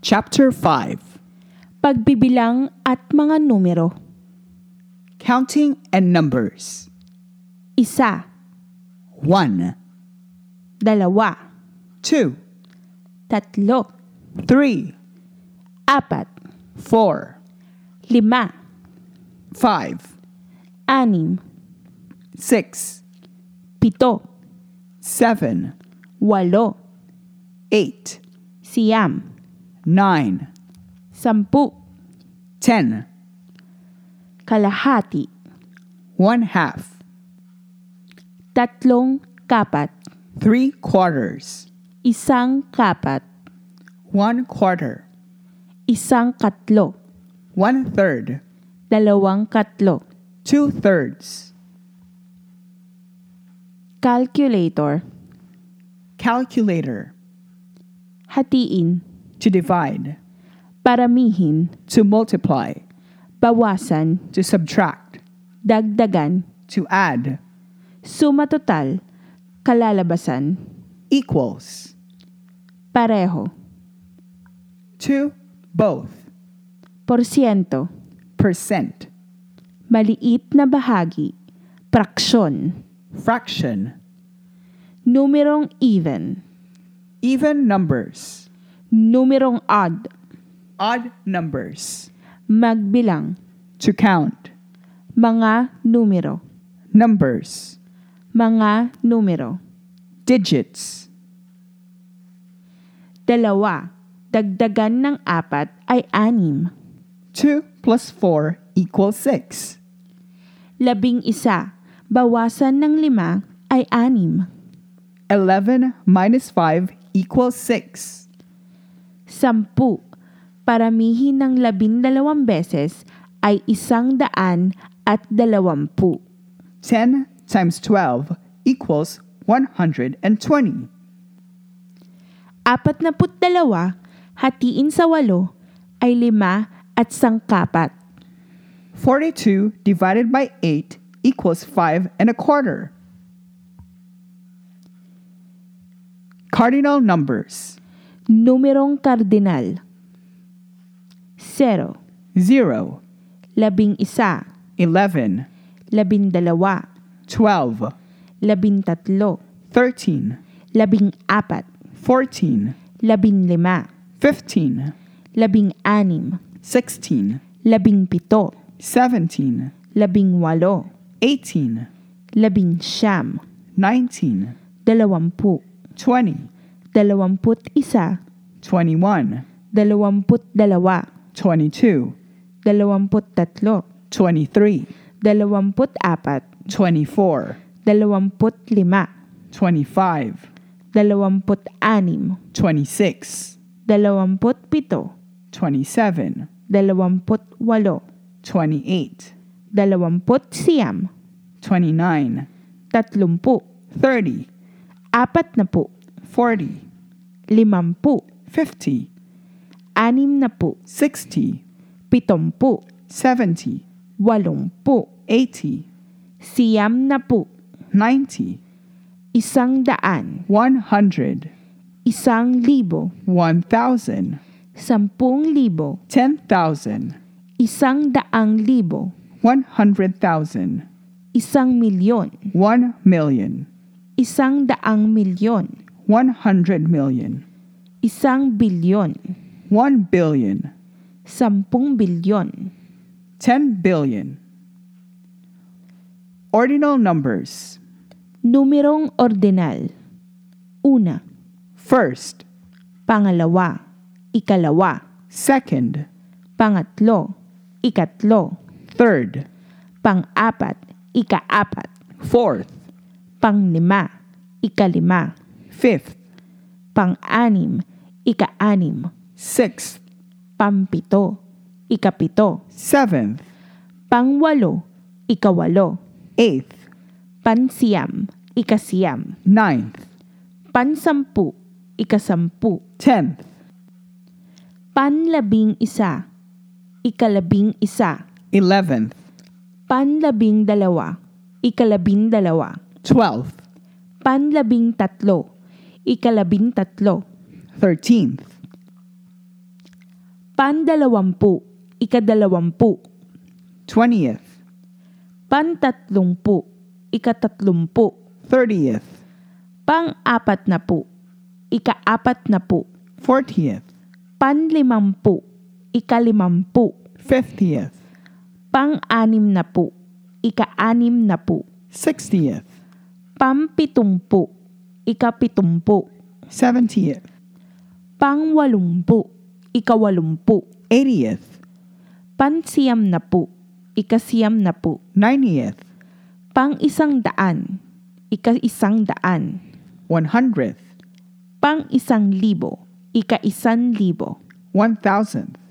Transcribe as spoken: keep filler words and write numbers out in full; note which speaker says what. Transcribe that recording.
Speaker 1: Chapter five.
Speaker 2: Pagbibilang at mga numero.
Speaker 1: Counting and numbers.
Speaker 2: Isa,
Speaker 1: One,
Speaker 2: dalawa,
Speaker 1: two,
Speaker 2: tatlo,
Speaker 1: three,
Speaker 2: apat,
Speaker 1: four,
Speaker 2: lima,
Speaker 1: five,
Speaker 2: anim,
Speaker 1: six,
Speaker 2: pito,
Speaker 1: seven,
Speaker 2: walo,
Speaker 1: eight,
Speaker 2: siyam,
Speaker 1: nine,
Speaker 2: sampu,
Speaker 1: ten,
Speaker 2: kalahati,
Speaker 1: one half,
Speaker 2: tatlong kapat,
Speaker 1: three quarters,
Speaker 2: isang kapat,
Speaker 1: one quarter,
Speaker 2: isang katlo,
Speaker 1: one third,
Speaker 2: dalawang katlo.
Speaker 1: two thirds.
Speaker 2: Calculator,
Speaker 1: Calculator.
Speaker 2: hatiin,
Speaker 1: To divide.
Speaker 2: paramihin,
Speaker 1: To multiply.
Speaker 2: bawasan,
Speaker 1: To subtract.
Speaker 2: dagdagan,
Speaker 1: To add.
Speaker 2: suma total, kalalabasan,
Speaker 1: Equals.
Speaker 2: pareho,
Speaker 1: To both.
Speaker 2: porsyento,
Speaker 1: Percent.
Speaker 2: maliit na bahagi, fraksyon,
Speaker 1: Fraction.
Speaker 2: numerong even,
Speaker 1: Even numbers.
Speaker 2: numerong odd,
Speaker 1: Odd numbers.
Speaker 2: magbilang,
Speaker 1: To count.
Speaker 2: mga numero,
Speaker 1: Numbers.
Speaker 2: mga numero,
Speaker 1: Digits.
Speaker 2: dalawa, dagdagan ng apat ay anim,
Speaker 1: Two plus four equals six.
Speaker 2: labing isa, bawasan ng lima ay anim,
Speaker 1: Eleven minus five equals six.
Speaker 2: sampu, paramihin ng labindalawang beses ay isang daan at dalawampu.
Speaker 1: Ten times twelve equals one hundred and twenty.
Speaker 2: Apat na put dalawa, hatiin sa walo, ay lima at sangkapat.
Speaker 1: Forty-two divided by eight equals five and a quarter. Cardinal numbers.
Speaker 2: Numerong kardinal. Zero,
Speaker 1: Zero,
Speaker 2: labing isa,
Speaker 1: eleven,
Speaker 2: labindalawa,
Speaker 1: twelve,
Speaker 2: labintatlo,
Speaker 1: thirteen,
Speaker 2: labing apat,
Speaker 1: fourteen,
Speaker 2: labinlima,
Speaker 1: fifteen,
Speaker 2: labing anim,
Speaker 1: sixteen,
Speaker 2: labing pito,
Speaker 1: seventeen,
Speaker 2: labing walo,
Speaker 1: eighteen,
Speaker 2: labing siyam,
Speaker 1: nineteen,
Speaker 2: dalawampu,
Speaker 1: twenty,
Speaker 2: dalawamput isa,
Speaker 1: twenty-one,
Speaker 2: dalawamput dalawa,
Speaker 1: twenty-two,
Speaker 2: dalawamput tatlo,
Speaker 1: twenty-three,
Speaker 2: dalawamput apat,
Speaker 1: twenty-four,
Speaker 2: dalawamput lima,
Speaker 1: twenty-five,
Speaker 2: dalawamput anim,
Speaker 1: twenty-six,
Speaker 2: dalawamput pito,
Speaker 1: twenty-seven,
Speaker 2: dalawamput walo,
Speaker 1: twenty-eight,
Speaker 2: dalawamput siyam,
Speaker 1: twenty-nine,
Speaker 2: tatlumpu,
Speaker 1: thirty,
Speaker 2: apat na po,
Speaker 1: forty,
Speaker 2: limampu,
Speaker 1: fifty,
Speaker 2: anim na po,
Speaker 1: sixty,
Speaker 2: pitompu,
Speaker 1: seventy,
Speaker 2: walongpu,
Speaker 1: eighty,
Speaker 2: siyam na po,
Speaker 1: ninety,
Speaker 2: isang daan,
Speaker 1: one hundred,
Speaker 2: isang libo,
Speaker 1: one thousand,
Speaker 2: sampung libo,
Speaker 1: ten thousand,
Speaker 2: isang daang libo,
Speaker 1: one hundred thousand,
Speaker 2: isang milyon,
Speaker 1: one million,
Speaker 2: isang daang milyon,
Speaker 1: one hundred million,
Speaker 2: isang bilyon,
Speaker 1: one billion,
Speaker 2: sampung bilyon.
Speaker 1: ten billion. Ordinal numbers.
Speaker 2: Numerong ordinal. Una,
Speaker 1: First,
Speaker 2: pangalawa, ikalawa,
Speaker 1: second,
Speaker 2: pangatlo, ikatlo,
Speaker 1: third,
Speaker 2: pang-apat, ikaapat,
Speaker 1: fourth,
Speaker 2: panglima, ikalima,
Speaker 1: fifth,
Speaker 2: pang-anim, ika-anim,
Speaker 1: sixth,
Speaker 2: pampito, ikapito,
Speaker 1: seventh,
Speaker 2: pangwalo, ikawalo,
Speaker 1: eighth,
Speaker 2: pansiyam, ikasiyam,
Speaker 1: ninth,
Speaker 2: pansampu, ikasampu,
Speaker 1: tenth,
Speaker 2: panlabing isa, ikalabing isa,
Speaker 1: eleventh,
Speaker 2: panlabing dalawa, ikalabing dalawa,
Speaker 1: twelfth,
Speaker 2: panlabing tatlo, ikalabing tatlo,
Speaker 1: thirteenth,
Speaker 2: Pandalawampu, ikadalawampu.
Speaker 1: twentieth,
Speaker 2: Pantatlumpu, ikatatlumpu.
Speaker 1: thirtieth,
Speaker 2: Pang-apat na po, ika-apat na po.
Speaker 1: fortieth,
Speaker 2: Panlimampu, ikalimampu.
Speaker 1: fiftieth,
Speaker 2: Pang-anim na po, ika-anim na po.
Speaker 1: sixtieth,
Speaker 2: Pampitumpu, ikapitumpu.
Speaker 1: seventieth,
Speaker 2: Pangwalumpu, ikawalumpu.
Speaker 1: eightieth,
Speaker 2: Pansiyam na po, ikasiyam na po.
Speaker 1: ninetieth,
Speaker 2: Pang-isang daan, ika-isang daan.
Speaker 1: one hundredth,
Speaker 2: Pang-isang libo, ika-isan libo.
Speaker 1: one thousandth,